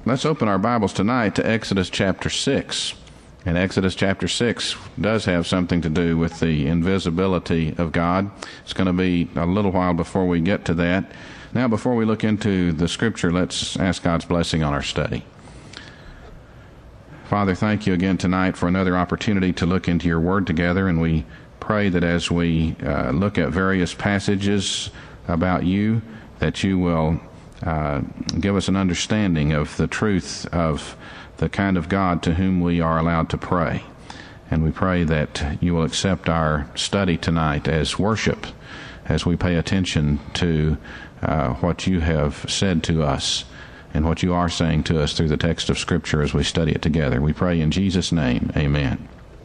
Let's open our Bibles tonight to Exodus chapter 6. And Exodus chapter 6 does have something to do with the invisibility of God. It's going to be a little while before we get to that. Now, before we look into the Scripture, let's ask God's blessing on our study. Father, thank you again tonight for another opportunity to look into your Word together, and we pray that as we look at various passages about you, that you will give us an understanding of the truth of the kind of God to whom we are allowed to pray. And we pray that you will accept our study tonight as worship, as we pay attention to what you have said to us and what you are saying to us through the text of Scripture as we study it together. We pray in Jesus' name, amen.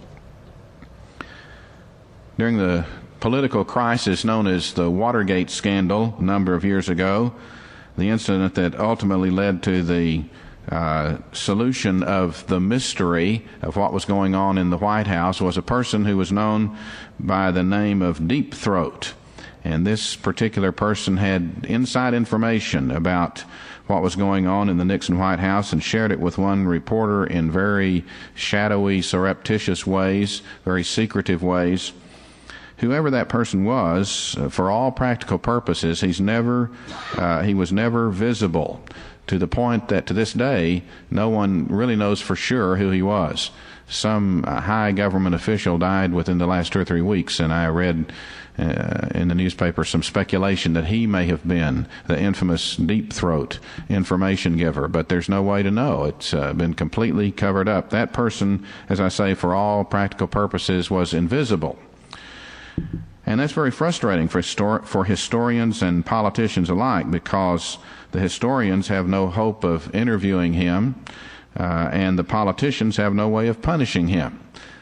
During the political crisis known as the Watergate scandal a number of years ago, the incident that ultimately led to the solution of the mystery of what was going on in the White House was a person who was known by the name of Deep Throat. And this particular person had inside information about what was going on in the Nixon White House and shared it with one reporter in very shadowy, surreptitious ways, very secretive ways. Whoever that person was, for all practical purposes, he was never visible, to the point that to this day, no one really knows for sure who he was. Some high government official died within the last 2 or 3 weeks, and I read in the newspaper some speculation that he may have been the infamous Deep Throat information giver, but there's no way to know. It's been completely covered up. That person, as I say, for all practical purposes, was invisible. And that's very frustrating for historians and politicians alike, because the historians have no hope of interviewing him, and the politicians have no way of punishing him.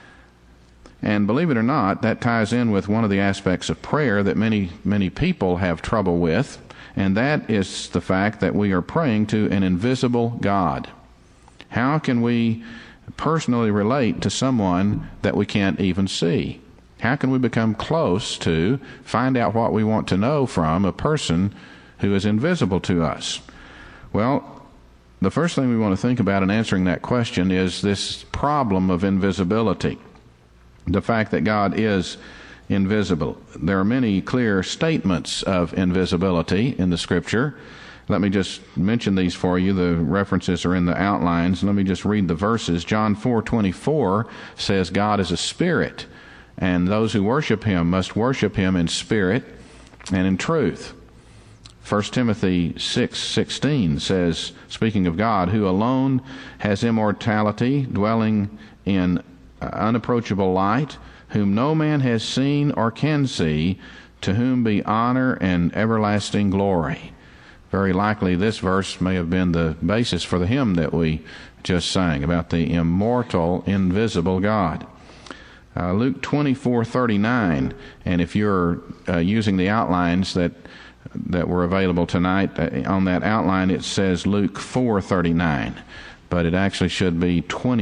And believe it or not, that ties in with one of the aspects of prayer that many people have trouble with, and that is the fact that we are praying to an invisible God. How can we personally relate to someone that we can't even see? How can we become close to, find out what we want to know from a person who is invisible to us? Well, the first thing we want to think about in answering that question is this problem of invisibility. The fact that God is invisible. There are many clear statements of invisibility in the Scripture. Let me just mention these for you. The references are in the outlines. Let me just read the verses. John 4:24 says God is a spirit, and those who worship him must worship him in spirit and in truth. 1 Timothy 6:16 says, speaking of God, who alone has immortality, dwelling in unapproachable light, whom no man has seen or can see, to whom be honor and everlasting glory. Very likely this verse may have been the basis for the hymn that we just sang about the immortal, invisible God. Luke 24:39, and if you're using the outlines that were available tonight, on that outline it says Luke 4:39, but it actually should be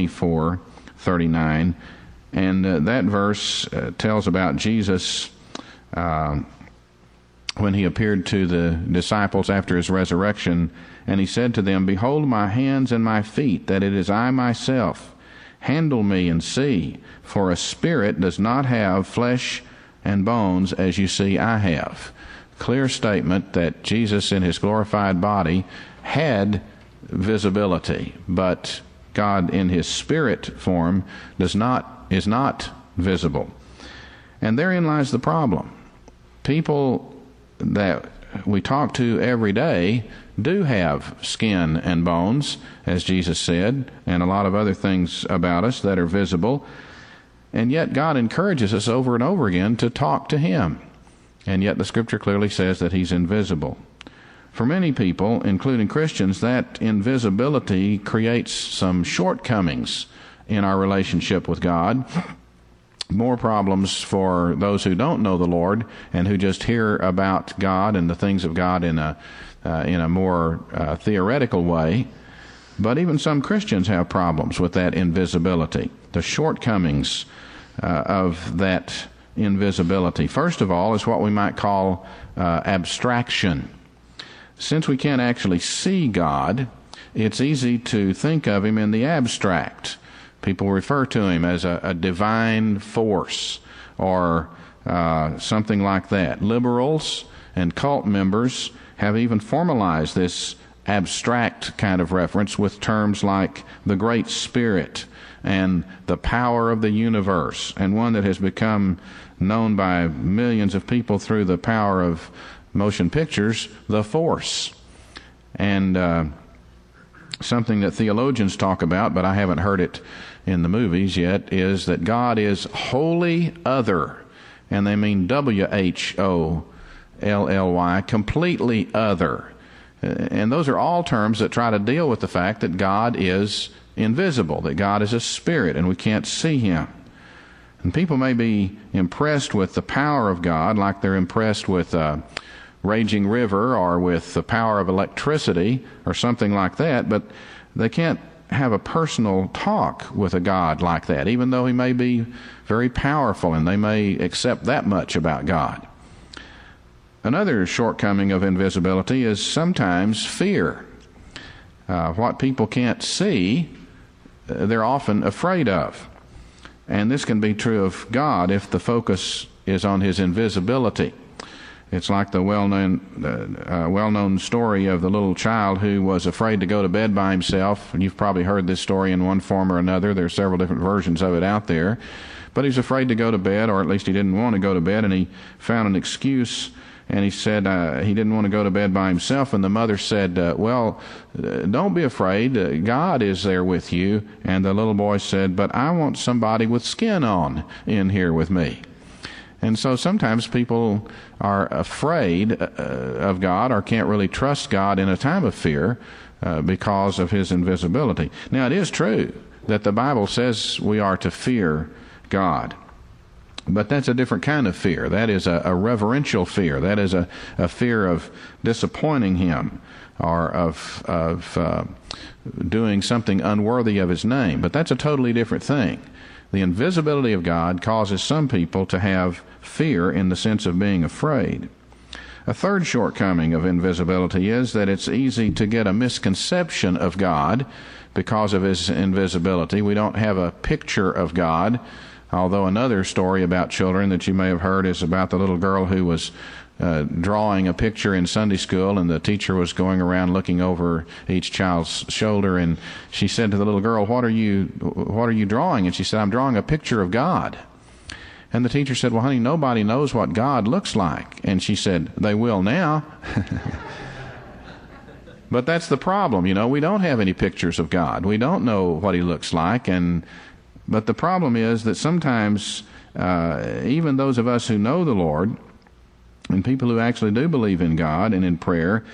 24:39, and that verse tells about Jesus when he appeared to the disciples after his resurrection, and he said to them, "Behold my hands and my feet, that it is I myself. Handle me and see, for a spirit does not have flesh and bones as you see I have." Clear statement that Jesus in his glorified body had visibility, but God in his spirit form is not visible. And therein lies the problem. People that we talk to every day do have skin and bones, as Jesus said, and a lot of other things about us that are visible. And yet God encourages us over and over again to talk to him. And yet the Scripture clearly says that he's invisible. For many people, including Christians, that invisibility creates some shortcomings in our relationship with God. More problems for those who don't know the Lord and who just hear about God and the things of God in a more theoretical way. But even some Christians have problems with that invisibility, the shortcomings of that invisibility. First of all is what we might call abstraction. Since we can't actually see God, it's easy to think of him in the abstract. People refer to him as a divine force or something like that. Liberals and cult members have even formalized this abstract kind of reference with terms like the Great Spirit and the power of the universe, and one that has become known by millions of people through the power of motion pictures, the Force. And something that theologians talk about, but I haven't heard it in the movies yet, is that God is wholly other, and they mean WHOLLY, completely other. And those are all terms that try to deal with the fact that God is invisible, that God is a spirit and we can't see him. And people may be impressed with the power of God like they're impressed with a raging river or with the power of electricity or something like that, but they can't have a personal talk with a God like that, even though he may be very powerful and they may accept that much about God. Another shortcoming of invisibility is sometimes fear. What people can't see, they're often afraid of. And this can be true of God if the focus is on his invisibility. It's like the well-known story of the little child who was afraid to go to bed by himself. And you've probably heard this story in one form or another. There are several different versions of it out there. But he was afraid to go to bed, or at least he didn't want to go to bed, and he found an excuse. And he said he didn't want to go to bed by himself. And the mother said, don't be afraid. God is there with you. And the little boy said, but I want somebody with skin on in here with me. And so sometimes people are afraid of God or can't really trust God in a time of fear because of his invisibility. Now, it is true that the Bible says we are to fear God. But that's a different kind of fear. That is a reverential fear. That is a fear of disappointing him or of doing something unworthy of his name. But that's a totally different thing. The invisibility of God causes some people to have fear in the sense of being afraid. A third shortcoming of invisibility is that it's easy to get a misconception of God because of his invisibility. We don't have a picture of God. Although another story about children that you may have heard is about the little girl who was drawing a picture in Sunday school, and the teacher was going around looking over each child's shoulder, and she said to the little girl, what are you drawing? And she said, I'm drawing a picture of God. And the teacher said, well, honey, nobody knows what God looks like. And she said, they will now. But that's the problem. We don't have any pictures of God. We don't know what he looks like. But the problem is that sometimes even those of us who know the Lord and people who actually do believe in God and in prayer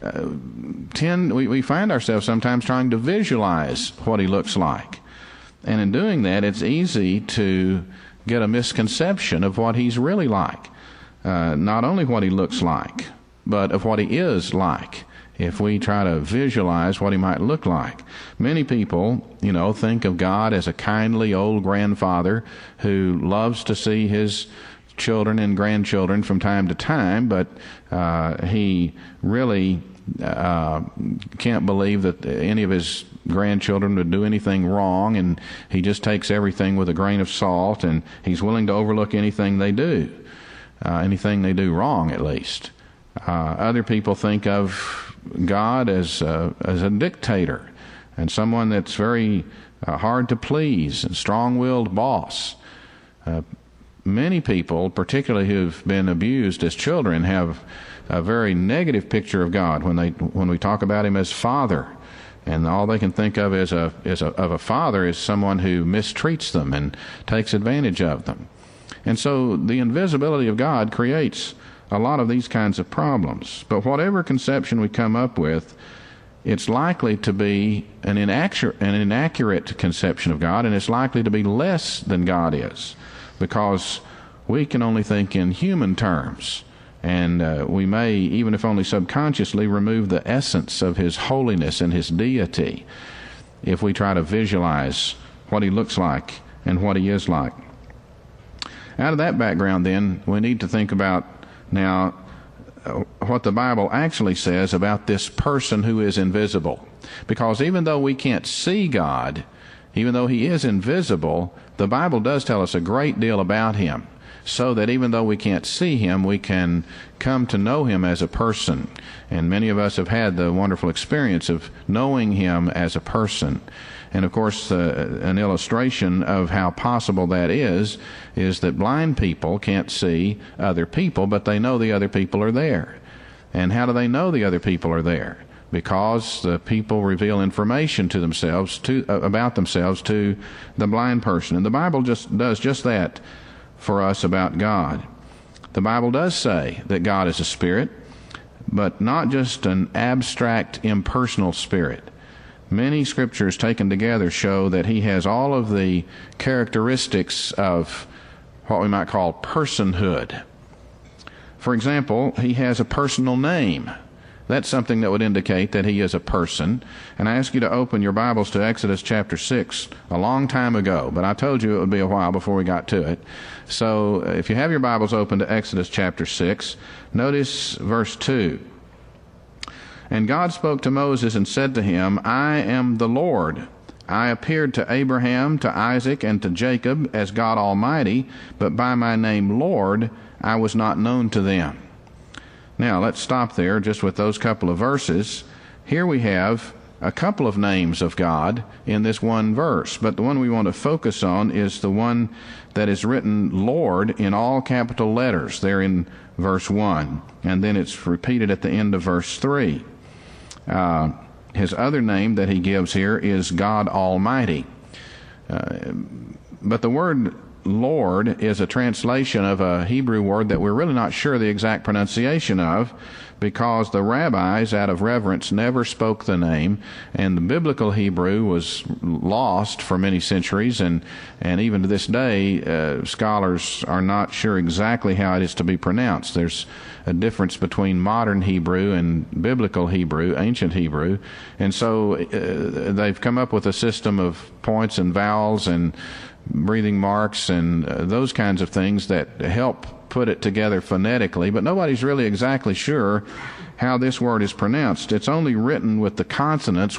we find ourselves sometimes trying to visualize what he looks like. And in doing that, it's easy to get a misconception of what he's really like. Not only what he looks like, but of what he is like. If we try to visualize what he might look like. Many people, think of God as a kindly old grandfather who loves to see his children and grandchildren from time to time, but he really can't believe that any of his grandchildren would do anything wrong, and he just takes everything with a grain of salt, and he's willing to overlook anything they do wrong at least. Other people think of God as a dictator and someone that's very hard to please and strong-willed boss. Many people, particularly who've been abused as children, have a very negative picture of God when we talk about him as Father, and all they can think of of a father is someone who mistreats them and takes advantage of them. And so the invisibility of God creates a lot of these kinds of problems. But whatever conception we come up with, it's likely to be an inaccurate conception of God, and it's likely to be less than God is, because we can only think in human terms, and we may, even if only subconsciously, remove the essence of his holiness and his deity if we try to visualize what he looks like and what he is like. Out of that background, then, we need to think about now what the Bible actually says about this person who is invisible. Because even though we can't see God, even though he is invisible, the Bible does tell us a great deal about him, so that even though we can't see him, we can come to know him as a person. And many of us have had the wonderful experience of knowing him as a person. And of course, an illustration of how possible that is that blind people can't see other people, but they know the other people are there. And how do they know the other people are there? Because the people reveal information to themselves, about themselves to the blind person. And the Bible just does just that for us about God. The Bible does say that God is a spirit, but not just an abstract, impersonal spirit. Many scriptures taken together show that he has all of the characteristics of what we might call personhood. For example, he has a personal name. That's something that would indicate that he is a person. And I ask you to open your Bibles to Exodus chapter 6 a long time ago, but I told you it would be a while before we got to it. So if you have your Bibles open to Exodus chapter 6, notice verse 2. And God spoke to Moses and said to him, I am the Lord. I appeared to Abraham, to Isaac, and to Jacob as God Almighty, but by my name Lord I was not known to them. Now let's stop there just with those couple of verses. Here we have a couple of names of God in this one verse, but the one we want to focus on is the one that is written Lord in all capital letters there in verse 1, and then it's repeated at the end of verse 3. His other name that he gives here is God Almighty. But the word Lord is a translation of a Hebrew word that we're really not sure the exact pronunciation of, because the rabbis, out of reverence, never spoke the name, and the biblical Hebrew was lost for many centuries, and even to this day, scholars are not sure exactly how it is to be pronounced. There's a difference between modern Hebrew and biblical Hebrew, ancient Hebrew, and so they've come up with a system of points and vowels and breathing marks and those kinds of things that help put it together phonetically, but nobody's really exactly sure how this word is pronounced. It's only written with the consonants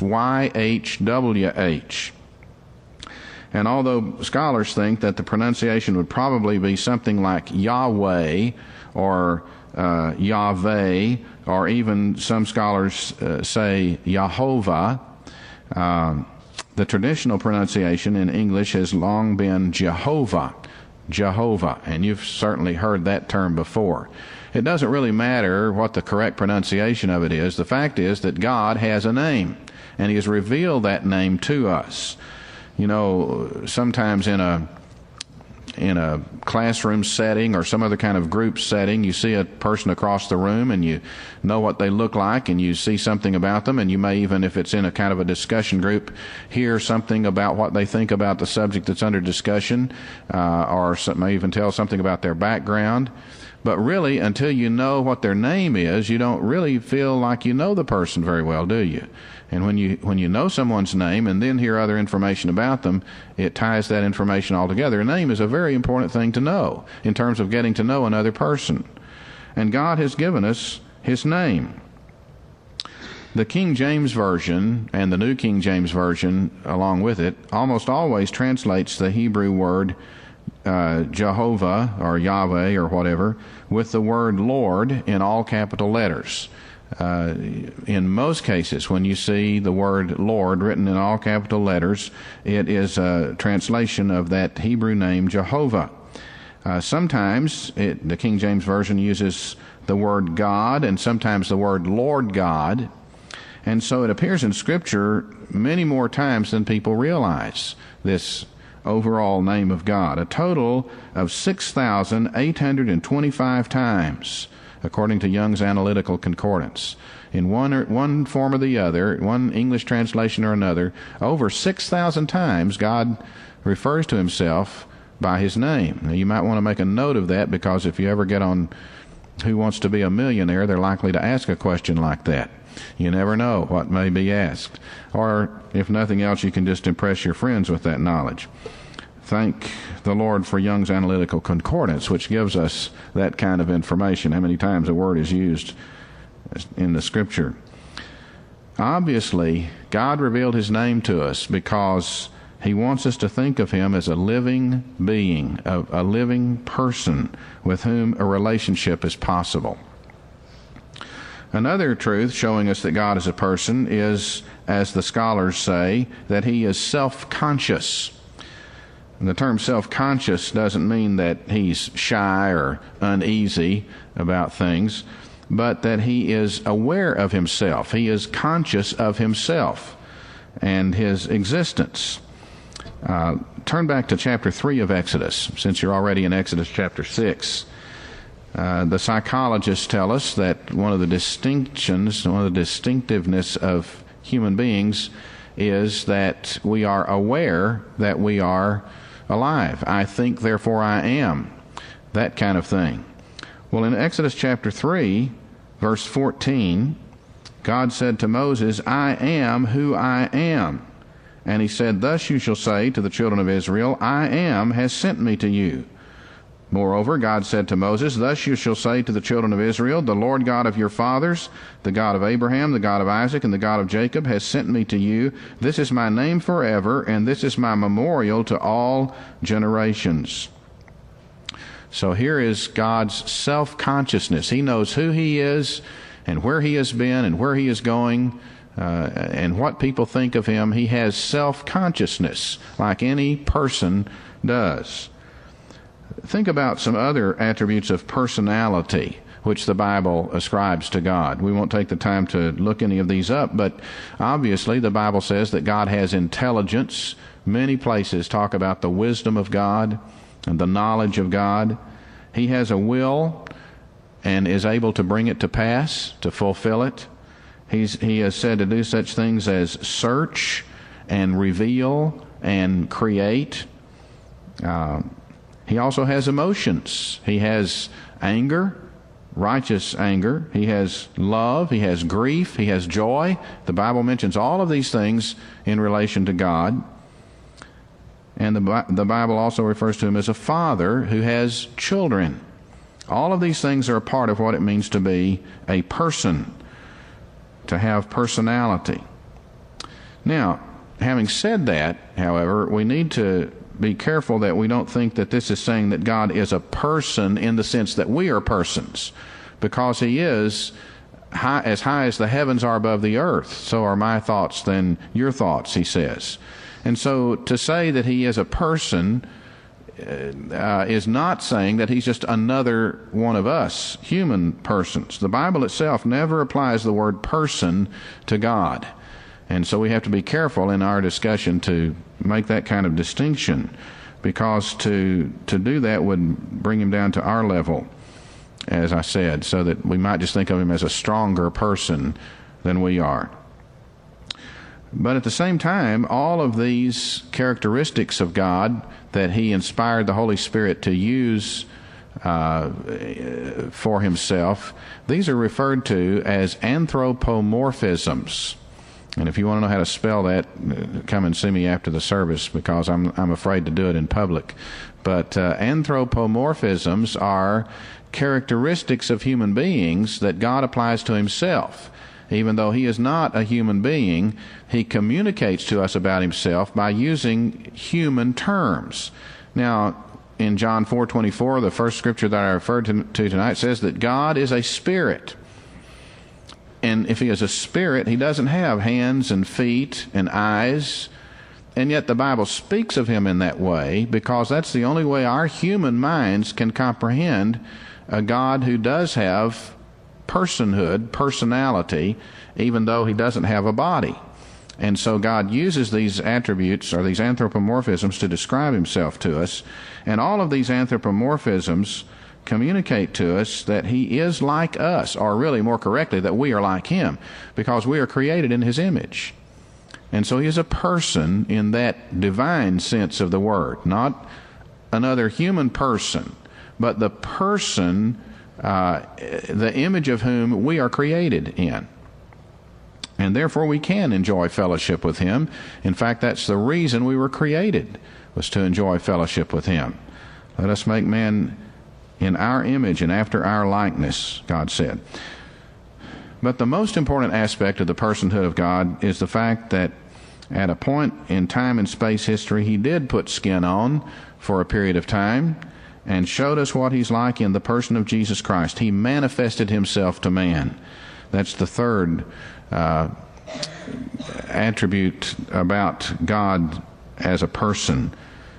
YHWH. And although scholars think that the pronunciation would probably be something like Yahweh or Yahweh, or even some scholars say Yahovah, the traditional pronunciation in English has long been Jehovah, and you've certainly heard that term before. It doesn't really matter what the correct pronunciation of it is. The fact is that God has a name, and he has revealed that name to us. You know, sometimes in a classroom setting or some other kind of group setting, you see a person across the room and you know what they look like and you see something about them, and you may even, if it's in a kind of a discussion group, hear something about what they think about the subject that's under discussion, or may even tell something about their background. But really, until you know what their name is, you don't really feel like you know the person very well, do you? And when you know someone's name and then hear other information about them, it ties that information all together. A name is a very important thing to know in terms of getting to know another person. And God has given us his name. The King James Version and the New King James Version along with it almost always translates the Hebrew word Jehovah or Yahweh or whatever with the word Lord in all capital letters. In most cases, when you see the word Lord written in all capital letters, it is a translation of that Hebrew name Jehovah. Sometimes the King James Version uses the word God and sometimes the word Lord God, and so it appears in Scripture many more times than people realize, this overall name of God. A total of 6,825 times, according to Young's Analytical Concordance. In one form or the other, one English translation or another, over 6,000 times God refers to himself by his name. Now, you might want to make a note of that, because if you ever get on Who Wants to Be a Millionaire, they're likely to ask a question like that. You never know what may be asked. Or, if nothing else, you can just impress your friends with that knowledge. Thank the Lord for Young's Analytical Concordance, which gives us that kind of information, how many times a word is used in the Scripture. Obviously, God revealed His name to us because He wants us to think of Him as a living being, a living person with whom a relationship is possible. Another truth showing us that God is a person is, as the scholars say, that He is self-conscious. And the term self-conscious doesn't mean that He's shy or uneasy about things, but that He is aware of Himself. He is conscious of Himself and His existence. Turn back to chapter 3 of Exodus, since you're already in Exodus chapter 6. The psychologists tell us that one of the distinctiveness of human beings is that we are aware that we are alive. I think, therefore I am. That kind of thing. Well, in Exodus chapter 3, verse 14, God said to Moses, I am who I am. And He said, Thus you shall say to the children of Israel, I am has sent me to you. Moreover, God said to Moses, Thus you shall say to the children of Israel, The Lord God of your fathers, the God of Abraham, the God of Isaac, and the God of Jacob, has sent me to you. This is my name forever, and this is my memorial to all generations. So here is God's self-consciousness. He knows who He is, and where He has been, and where He is going, and what people think of Him. He has self-consciousness, like any person does. Think about some other attributes of personality which the Bible ascribes to God. We won't take the time to look any of these up, but obviously the Bible says that God has intelligence. Many places talk about the wisdom of God and the knowledge of God. He has a will and is able to bring it to pass, to fulfill it. He is said to do such things as search and reveal and create. He also has emotions. He has anger, righteous anger. He has love. He has grief. He has joy. The Bible mentions all of these things in relation to God. And the Bible also refers to Him as a father who has children. All of these things are a part of what it means to be a person, to have personality. Now, having said that, however, we need to be careful that we don't think that this is saying that God is a person in the sense that we are persons, because He is high as the heavens are above the earth. So are my thoughts than your thoughts, He says. And so to say that He is a person is not saying that He's just another one of us, human persons. The Bible itself never applies the word person to God. And so we have to be careful in our discussion to make that kind of distinction, because to do that would bring Him down to our level, as I said, so that we might just think of Him as a stronger person than we are. But at the same time, all of these characteristics of God that He inspired the Holy Spirit to use for Himself, these are referred to as anthropomorphisms. And if you want to know how to spell that, come and see me after the service, because I'm afraid to do it in public. But anthropomorphisms are characteristics of human beings that God applies to Himself. Even though He is not a human being, He communicates to us about Himself by using human terms. Now, in John 4:24, the first scripture that I referred to tonight says that God is a spirit. And if He is a spirit, He doesn't have hands and feet and eyes. And yet the Bible speaks of Him in that way, because that's the only way our human minds can comprehend a God who does have personhood, personality, even though He doesn't have a body. And so God uses these attributes, or these anthropomorphisms, to describe Himself to us. And all of these anthropomorphisms communicate to us that He is like us, or really more correctly, that we are like Him, because we are created in His image. And so He is a person in that divine sense of the word, not another human person, but the person, the image of whom we are created in. And therefore we can enjoy fellowship with Him. In fact, that's the reason we were created, was to enjoy fellowship with Him. Let us make man in our image and after our likeness, God said. But the most important aspect of the personhood of God is the fact that at a point in time and space history, He did put skin on for a period of time and showed us what He's like in the person of Jesus Christ. He manifested Himself to man. That's the third attribute about God as a person.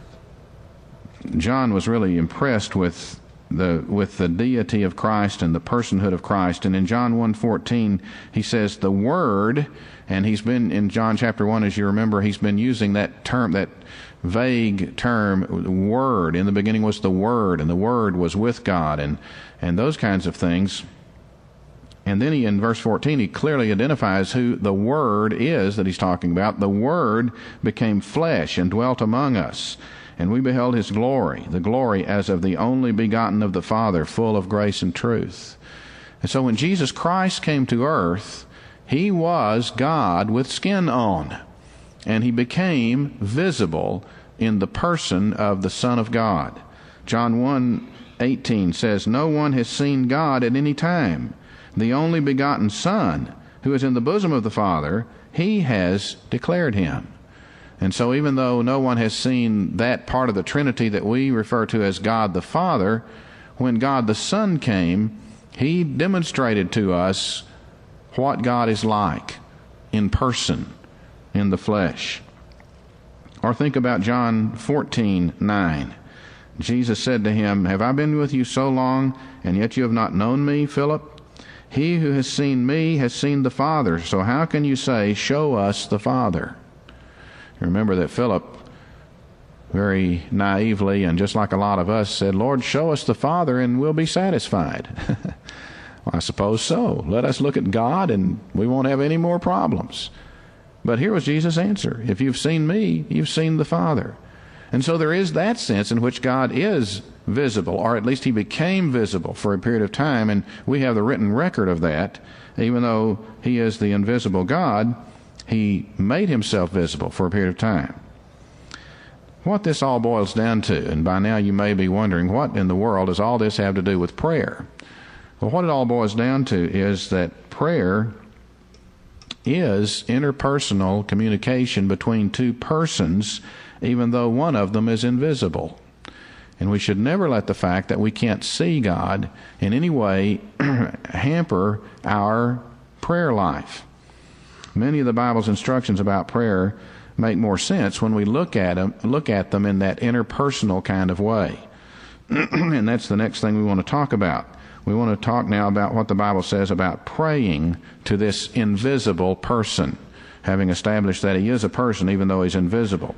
John was really impressed with the deity of Christ and the personhood of Christ. And in John 1:14, he says the Word, and he's been in John chapter 1, as you remember, he's been using that term, that vague term, Word. In the beginning was the Word, and the Word was with God, and those kinds of things. And then in verse 14, he clearly identifies who the Word is that he's talking about. The Word became flesh and dwelt among us, and we beheld His glory, the glory as of the only begotten of the Father, full of grace and truth. And so when Jesus Christ came to earth, He was God with skin on, and He became visible in the person of the Son of God. John 1:18 says, "No one has seen God at any time. The only begotten Son, who is in the bosom of the Father, He has declared Him." And so even though no one has seen that part of the Trinity that we refer to as God the Father, when God the Son came, He demonstrated to us what God is like in person, in the flesh. Or think about John 14:9. Jesus said to him, "Have I been with you so long, and yet you have not known me, Philip? He who has seen me has seen the Father. So how can you say, 'Show us the Father'?" Remember that Philip very naively, and just like a lot of us, said, "Lord, show us the Father and we'll be satisfied." Well, I suppose so. Let us look at God and we won't have any more problems. But here was Jesus' answer. If you've seen me, you've seen the Father. And so there is that sense in which God is visible, or at least He became visible for a period of time, and we have the written record of that. Even though He is the invisible God, He made Himself visible for a period of time. What this all boils down to, and by now you may be wondering, what in the world does all this have to do with prayer? Well, what it all boils down to is that prayer is interpersonal communication between two persons, even though one of them is invisible. And we should never let the fact that we can't see God in any way hamper our prayer life. Many of the Bible's instructions about prayer make more sense when we look at them in that interpersonal kind of way. And that's the next thing we want to talk about. We want to talk now about what the Bible says about praying to this invisible person, having established that He is a person even though He's invisible.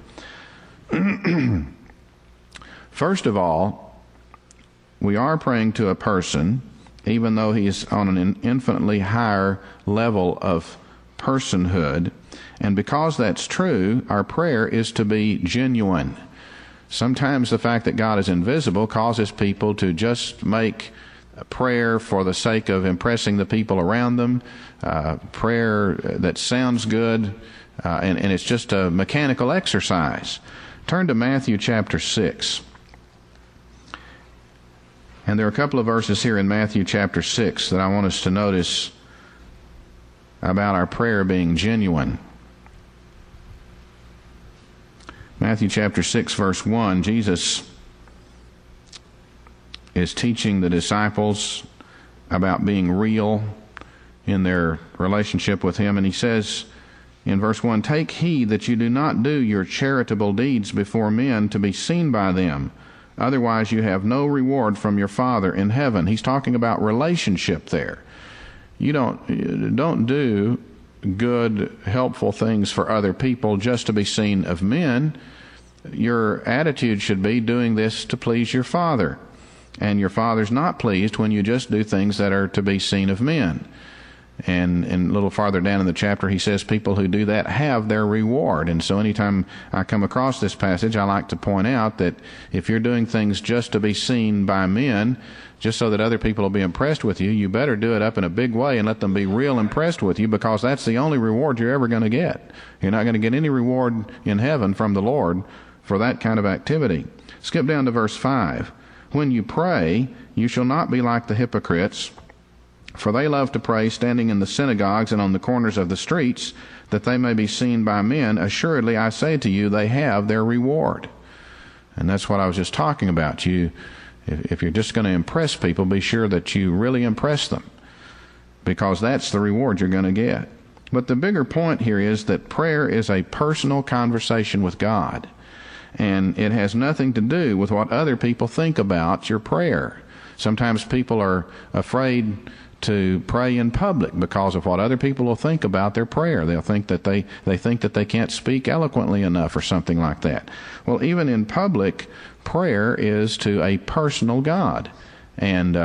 First of all, we are praying to a person even though He's on an infinitely higher level of personhood. And because that's true, our prayer is to be genuine. Sometimes the fact that God is invisible causes people to just make a prayer for the sake of impressing the people around them, prayer that sounds good, and it's just a mechanical exercise. Turn to Matthew chapter 6. And there are a couple of verses here in Matthew chapter 6 that I want us to notice about our prayer being genuine. Matthew chapter 6, verse 1, Jesus is teaching the disciples about being real in their relationship with Him. And He says in verse 1, "Take heed that you do not do your charitable deeds before men to be seen by them. Otherwise you have no reward from your Father in heaven." He's talking about relationship there. You don't do good, helpful things for other people just to be seen of men. Your attitude should be doing this to please your Father. And your Father's not pleased when you just do things that are to be seen of men. And a little farther down in the chapter, he says people who do that have their reward. And so anytime I come across this passage, I like to point out that if you're doing things just to be seen by men, just so that other people will be impressed with you, you better do it up in a big way and let them be real impressed with you, because that's the only reward you're ever going to get. You're not going to get any reward in heaven from the Lord for that kind of activity. Skip down to verse 5. When you pray, you shall not be like the hypocrites, for they love to pray standing in the synagogues and on the corners of the streets, that they may be seen by men. Assuredly, I say to you, they have their reward. And that's what I was just talking about. If you're just going to impress people, be sure that you really impress them, because that's the reward you're going to get. But the bigger point here is that prayer is a personal conversation with God, and it has nothing to do with what other people think about your prayer. Sometimes people are afraid to pray in public because of what other people will think about their prayer. They'll think that they think that they can't speak eloquently enough or something like that. Well, even in public, prayer is to a personal God. And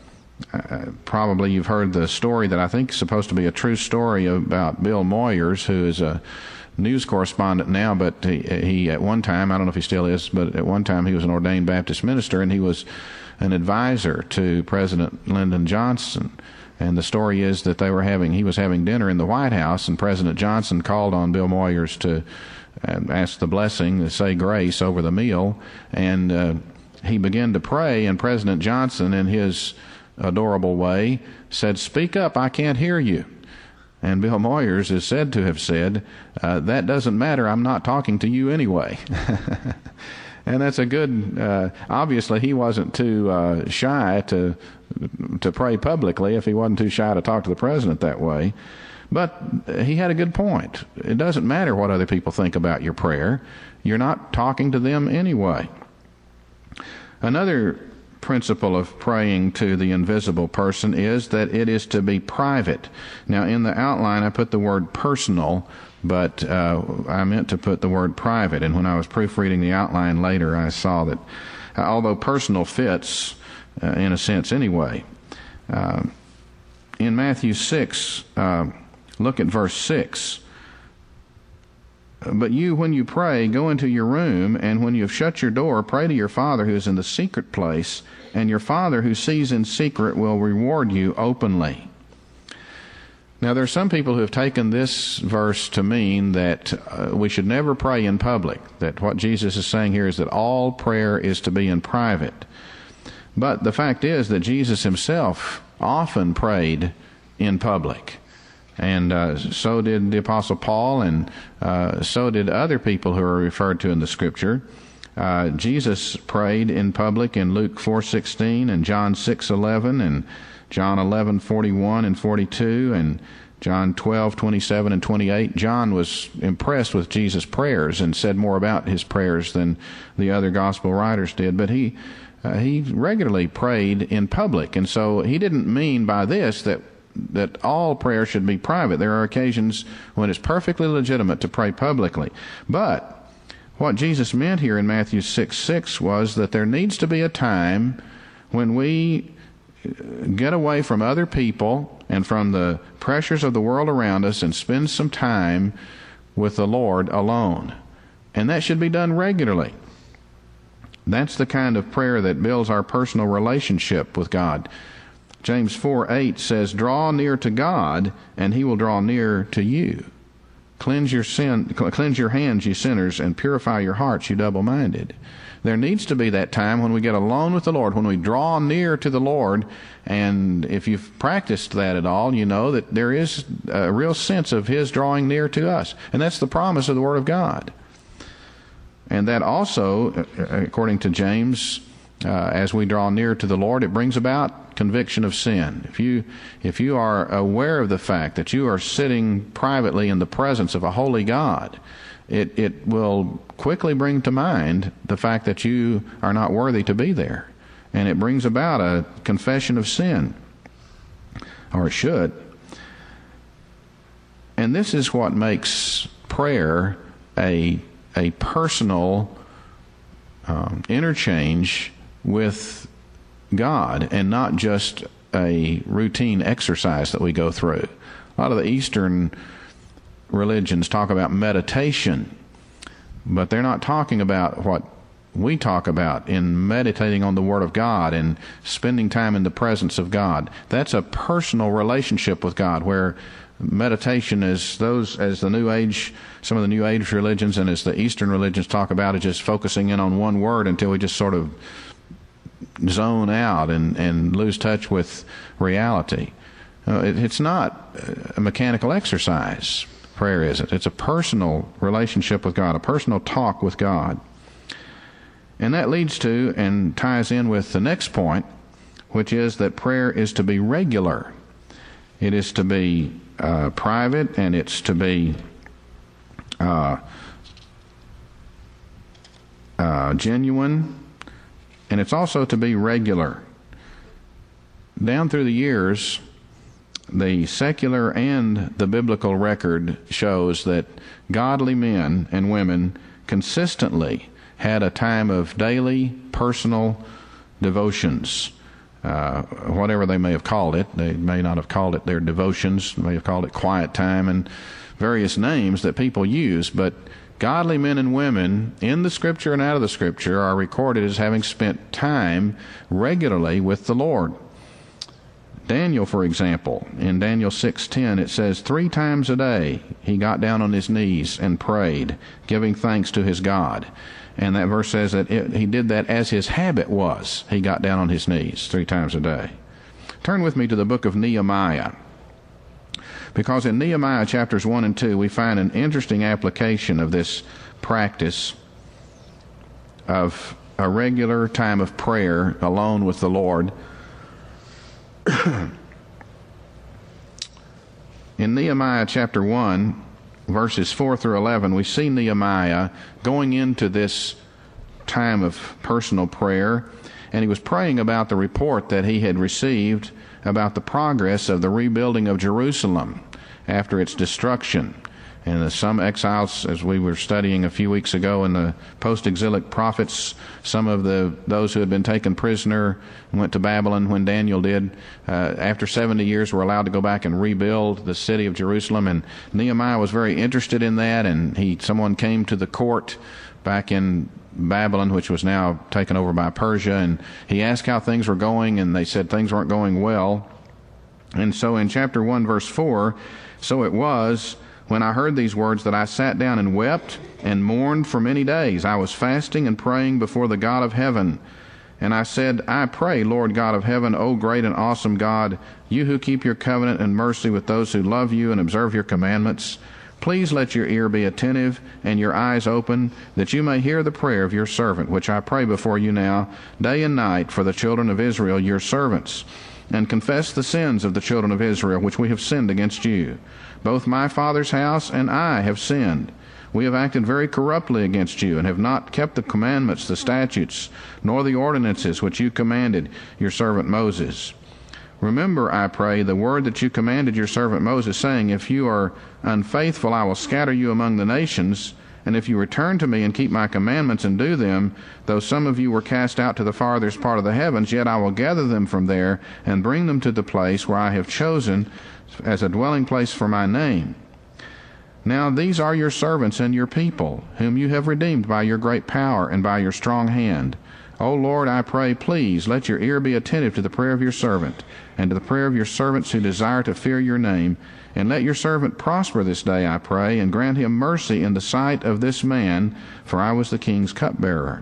probably you've heard the story that I think is supposed to be a true story about Bill Moyers, who is a news correspondent now, but he at one time, I don't know if he still is, but at one time he was an ordained Baptist minister, and he was an advisor to President Lyndon Johnson. And the story is that he was having dinner in the White House, and President Johnson called on Bill Moyers to ask the blessing, to say grace over the meal, and he began to pray, and President Johnson, in his adorable way, said, "Speak up, I can't hear you." And Bill Moyers is said to have said, "That doesn't matter, I'm not talking to you anyway." And that's a good, obviously he wasn't too shy to pray publicly, if he wasn't too shy to talk to the president that way. But he had a good point. It doesn't matter what other people think about your prayer. You're not talking to them anyway. Another principle of praying to the invisible person is that it is to be private. Now, in the outline, I put the word personal, but I meant to put the word private. And when I was proofreading the outline later, I saw that although personal fits in a sense anyway. In Matthew 6, look at verse 6. But you, when you pray, go into your room, and when you have shut your door, pray to your Father who is in the secret place, and your Father who sees in secret will reward you openly. Now, there are some people who have taken this verse to mean that we should never pray in public, that what Jesus is saying here is that all prayer is to be in private. But the fact is that Jesus himself often prayed in public. And so did the Apostle Paul, and so did other people who are referred to in the Scripture. Jesus prayed in public in Luke 4:16 and John 6:11 and John 11:41 and 42 and John 12:27 and 28. John was impressed with Jesus' prayers and said more about his prayers than the other gospel writers did. But he regularly prayed in public, and so he didn't mean by this that all prayer should be private. There are occasions when it's perfectly legitimate to pray publicly. But what Jesus meant here in Matthew 6:6 was that there needs to be a time when we get away from other people and from the pressures of the world around us and spend some time with the Lord alone. And that should be done regularly. That's the kind of prayer that builds our personal relationship with God. James 4:8 says, "Draw near to God, and he will draw near to you. Cleanse your hands, you sinners, and purify your hearts, you double-minded." There needs to be that time when we get alone with the Lord, when we draw near to the Lord. And if you've practiced that at all, you know that there is a real sense of his drawing near to us. And that's the promise of the Word of God. And that also, according to James, as we draw near to the Lord, it brings about conviction of sin. If you are aware of the fact that you are sitting privately in the presence of a holy God, it will quickly bring to mind the fact that you are not worthy to be there. And it brings about a confession of sin, or it should. And this is what makes prayer a personal interchange with God, and not just a routine exercise that we go through. A lot of the Eastern religions talk about meditation, but they're not talking about what we talk about in meditating on the Word of God and spending time in the presence of God. That's a personal relationship with God, where meditation is as the New Age, some of the New Age religions and as the Eastern religions talk about, is just focusing in on one word until we just sort of zone out and lose touch with reality. It's not a mechanical exercise. Prayer isn't. It's a personal relationship with God, a personal talk with God. And that leads to and ties in with the next point, which is that prayer is to be regular. It is to be private, and it's to be genuine, and it's also to be regular. Down through the years, the secular and the biblical record shows that godly men and women consistently had a time of daily personal devotions. Whatever they may have called it. They may not have called it their devotions. They may have called it quiet time and various names that people use. But godly men and women in the Scripture and out of the Scripture are recorded as having spent time regularly with the Lord. Daniel, for example, in Daniel 6:10, it says 3 times a day he got down on his knees and prayed, giving thanks to his God. And that verse says that he did that as his habit was. He got down on his knees 3 times a day. Turn with me to the book of Nehemiah, because in Nehemiah chapters 1 and 2 we find an interesting application of this practice of a regular time of prayer alone with the Lord. In Nehemiah chapter 1, verses 4 through 11, we see Nehemiah going into this time of personal prayer, and he was praying about the report that he had received about the progress of the rebuilding of Jerusalem after its destruction. And some exiles, as we were studying a few weeks ago in the post-exilic prophets, some of those who had been taken prisoner and went to Babylon when Daniel did, after 70 years were allowed to go back and rebuild the city of Jerusalem. And Nehemiah was very interested in that, and someone came to the court back in Babylon, which was now taken over by Persia, and he asked how things were going, and they said things weren't going well. And so in chapter 1, verse 4, so it was, when I heard these words, that I sat down and wept and mourned for many days. I was fasting and praying before the God of heaven. And I said, I pray, Lord God of heaven, O great and awesome God, you who keep your covenant and mercy with those who love you and observe your commandments, please let your ear be attentive and your eyes open, that you may hear the prayer of your servant, which I pray before you now, day and night, for the children of Israel, your servants, and confess the sins of the children of Israel, which we have sinned against you. Both my father's house and I have sinned. We have acted very corruptly against you, and have not kept the commandments, the statutes, nor the ordinances which you commanded your servant Moses. Remember, I pray, the word that you commanded your servant Moses, saying, if you are unfaithful, I will scatter you among the nations, and if you return to me and keep my commandments and do them, though some of you were cast out to the farthest part of the heavens, yet I will gather them from there and bring them to the place where I have chosen as a dwelling place for my name. Now these are your servants and your people, whom you have redeemed by your great power and by your strong hand. O Lord, I pray, please let your ear be attentive to the prayer of your servant, and to the prayer of your servants who desire to fear your name, and let your servant prosper this day, I pray, and grant him mercy in the sight of this man, for I was the king's cupbearer.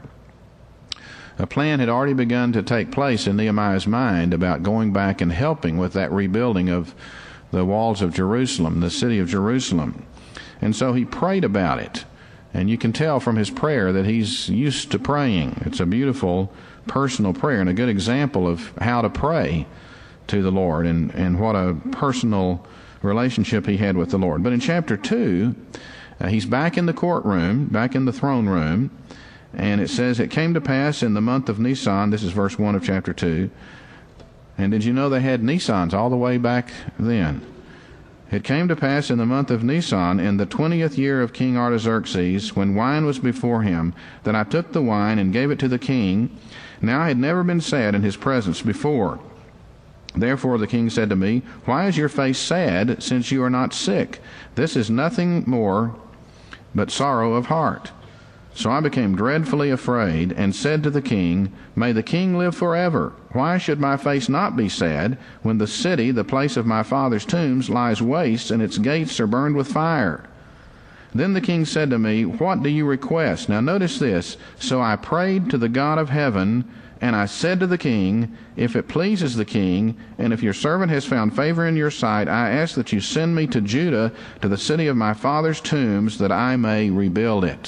A plan had already begun to take place in Nehemiah's mind about going back and helping with that rebuilding of the walls of Jerusalem, the city of Jerusalem. And so he prayed about it. And you can tell from his prayer that he's used to praying. It's a beautiful personal prayer and a good example of how to pray to the Lord and what a personal relationship he had with the Lord. But in chapter 2, he's back in the courtroom, back in the throne room, and it says, it came to pass in the month of Nisan, this is verse 1 of chapter 2, and did you know they had Nisans all the way back then? It came to pass in the month of Nisan, in the 20th year of King Artaxerxes, when wine was before him, that I took the wine and gave it to the king. Now I had never been sad in his presence before. Therefore the king said to me, Why is your face sad, since you are not sick? This is nothing more but sorrow of heart. So I became dreadfully afraid, and said to the king, May the king live forever. Why should my face not be sad, when the city, the place of my father's tombs, lies waste, and its gates are burned with fire? Then the king said to me, What do you request? Now notice this. So I prayed to the God of heaven, and I said to the king, If it pleases the king, and if your servant has found favor in your sight, I ask that you send me to Judah, to the city of my father's tombs, that I may rebuild it.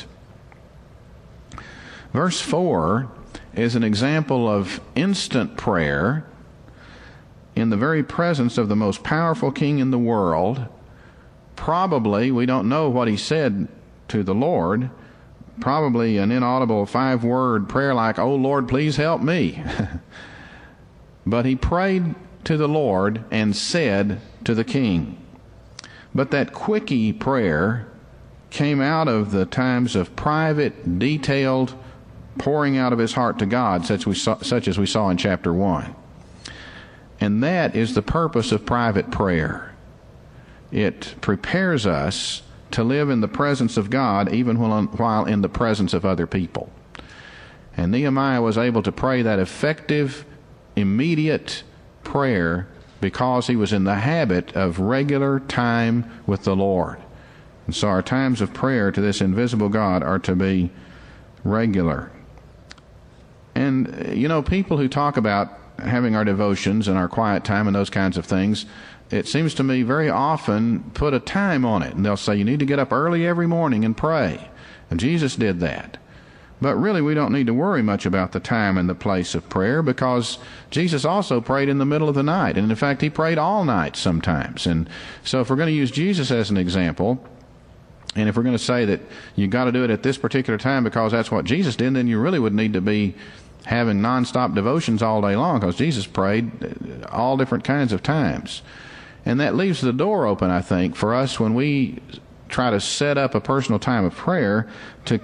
Verse 4 is an example of instant prayer in the very presence of the most powerful king in the world. Probably, we don't know what he said to the Lord, probably an inaudible 5-word prayer like, Oh Lord, please help me. But he prayed to the Lord and said to the king. But that quickie prayer came out of the times of private, detailed pouring out of his heart to God, such as we saw in chapter 1. And that is the purpose of private prayer. It prepares us to live in the presence of God even while in the presence of other people. And Nehemiah was able to pray that effective, immediate prayer because he was in the habit of regular time with the Lord. And so our times of prayer to this invisible God are to be regular. And, people who talk about having our devotions and our quiet time and those kinds of things, it seems to me very often put a time on it. And they'll say, you need to get up early every morning and pray. And Jesus did that. But really, we don't need to worry much about the time and the place of prayer, because Jesus also prayed in the middle of the night. And in fact, he prayed all night sometimes. And so if we're going to use Jesus as an example, and if we're going to say that you got to do it at this particular time because that's what Jesus did, then you really would need to be having nonstop devotions all day long, because Jesus prayed all different kinds of times. And that leaves the door open, I think, for us when we try to set up a personal time of prayer to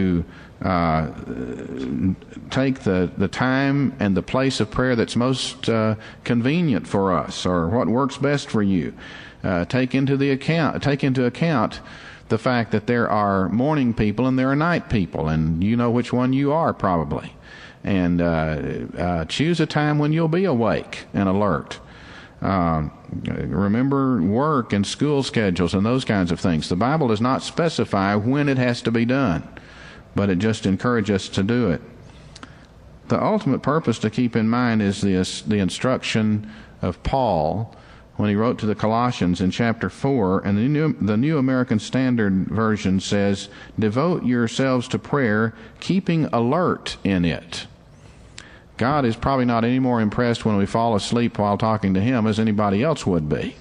take the time and the place of prayer that's most convenient for us, or what works best for you. Take into account the fact that there are morning people and there are night people, and you know which one you are probably. And choose a time when you'll be awake and alert. Remember work and school schedules and those kinds of things. The Bible does not specify when it has to be done, but it just encourages us to do it. The ultimate purpose to keep in mind is the instruction of Paul when he wrote to the Colossians in chapter 4, and the New American Standard Version says, Devote yourselves to prayer, keeping alert in it. God is probably not any more impressed when we fall asleep while talking to him as anybody else would be.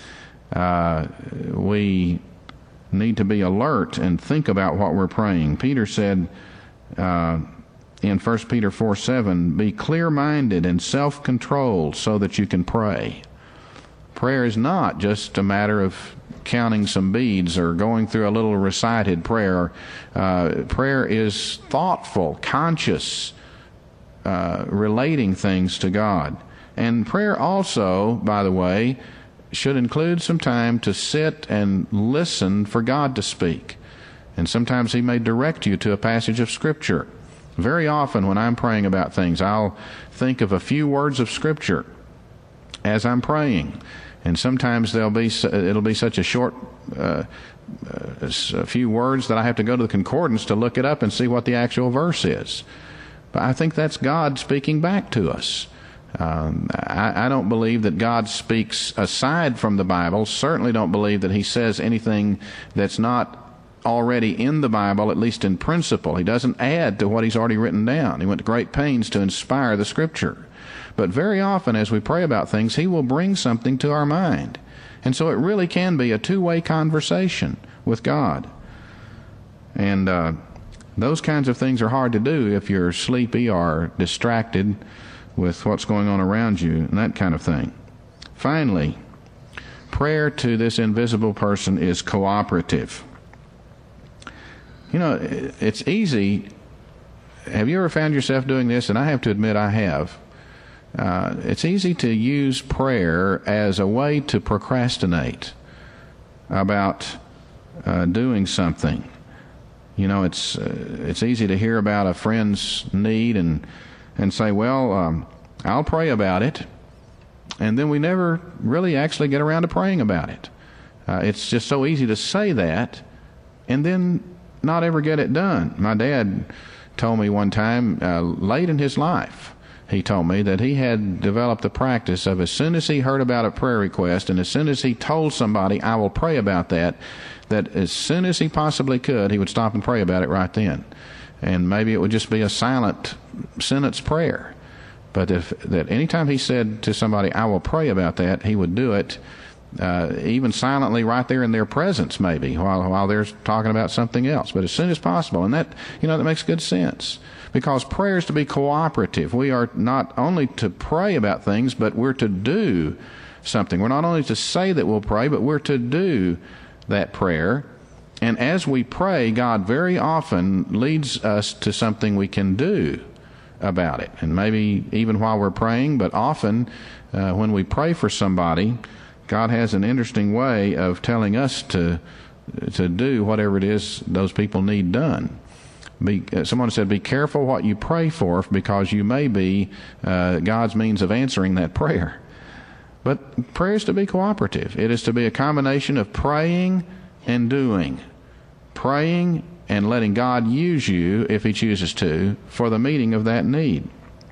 We need to be alert and think about what we're praying. Peter said in 1 Peter 4:7, Be clear-minded and self-controlled so that you can pray. Prayer is not just a matter of counting some beads or going through a little recited prayer. Prayer is thoughtful, conscious, relating things to God. And prayer also, by the way, should include some time to sit and listen for God to speak. And sometimes he may direct you to a passage of Scripture. Very often when I'm praying about things, I'll think of a few words of Scripture as I'm praying. And sometimes it'll be such a short a few words that I have to go to the concordance to look it up and see what the actual verse is. But I think that's God speaking back to us. I don't believe that God speaks aside from the Bible. Certainly don't believe that he says anything that's not already in the Bible, at least in principle. He doesn't add to what he's already written down. He went to great pains to inspire the Scripture. But very often as we pray about things, he will bring something to our mind. And so it really can be a two-way conversation with God. And those kinds of things are hard to do if you're sleepy or distracted with what's going on around you and that kind of thing. Finally, prayer to this invisible person is cooperative. You know, it's easy. Have you ever found yourself doing this? And I have to admit I have. it's easy to use prayer as a way to procrastinate about doing something. You know, it's easy to hear about a friend's need and say, well, I'll pray about it, and then we never really actually get around to praying about it. It's just so easy to say that and then not ever get it done. My dad told me one time, late in his life, he told me that he had developed the practice of, as soon as he heard about a prayer request and as soon as he told somebody, I will pray about that as soon as he possibly could, he would stop and pray about it right then. And maybe it would just be a silent sentence prayer. But that anytime he said to somebody, I will pray about that, he would do it even silently right there in their presence, maybe, while they're talking about something else. But as soon as possible. And that makes good sense. Because prayer is to be cooperative. We are not only to pray about things, but we're to do something. We're not only to say that we'll pray, but we're to do that prayer. And as we pray, God very often leads us to something we can do about it. And maybe even while we're praying, but often when we pray for somebody, God has an interesting way of telling us to do whatever it is those people need done. Someone said, be careful what you pray for, because you may be God's means of answering that prayer. But prayer is to be cooperative. It is to be a combination of praying and doing. Praying and letting God use you, if He chooses to, for the meeting of that need.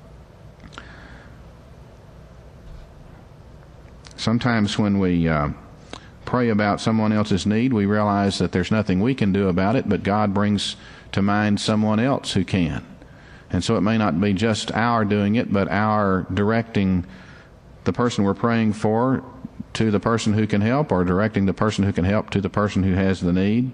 Sometimes when we pray about someone else's need, we realize that there's nothing we can do about it, but God brings to mind someone else who can. And so it may not be just our doing it, but our directing the person we're praying for to the person who can help, or directing the person who can help to the person who has the need.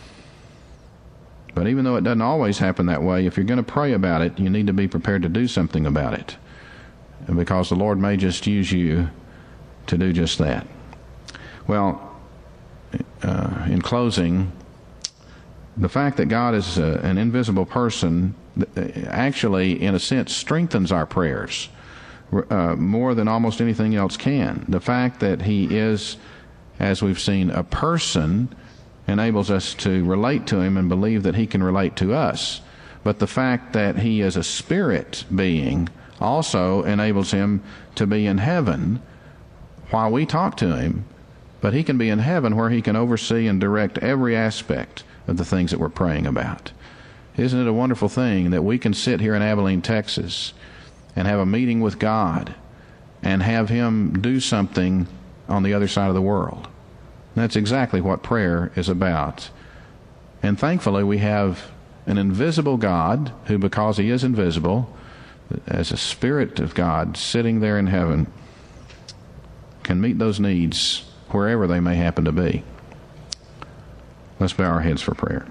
But even though it doesn't always happen that way, if you're going to pray about it, you need to be prepared to do something about it. And because the Lord may just use you to do just that. Well, in closing, the fact that God is an invisible person actually, in a sense, strengthens our prayers more than almost anything else can. The fact that He is, as we've seen, a person enables us to relate to Him and believe that He can relate to us. But the fact that He is a spirit being also enables Him to be in heaven while we talk to Him. But He can be in heaven where He can oversee and direct every aspect of the things that we're praying about. Isn't it a wonderful thing that we can sit here in Abilene, Texas, and have a meeting with God and have Him do something on the other side of the world? That's exactly what prayer is about. And thankfully we have an invisible God who, because He is invisible, as a Spirit of God sitting there in heaven, can meet those needs wherever they may happen to be. Let's bow our heads for prayer.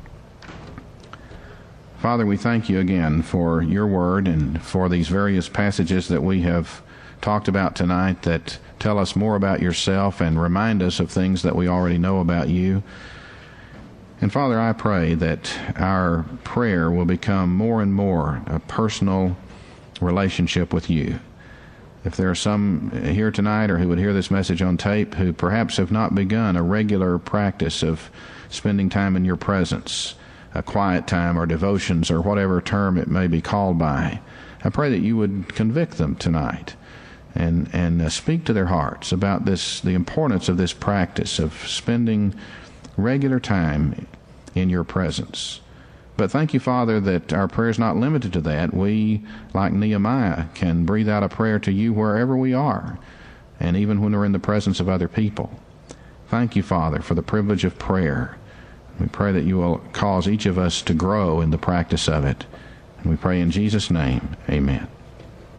Father, we thank You again for Your Word and for these various passages that we have talked about tonight that tell us more about Yourself and remind us of things that we already know about You. And Father, I pray that our prayer will become more and more a personal relationship with You. If there are some here tonight or who would hear this message on tape who perhaps have not begun a regular practice of spending time in Your presence, a quiet time or devotions or whatever term it may be called by, I pray that You would convict them tonight and speak to their hearts about the importance of this practice of spending regular time in Your presence. But thank You, Father, that our prayer is not limited to that. We, like Nehemiah, can breathe out a prayer to You wherever we are, and even when we're in the presence of other people. Thank You, Father, for the privilege of prayer. We pray that You will cause each of us to grow in the practice of it. And we pray in Jesus' name, amen.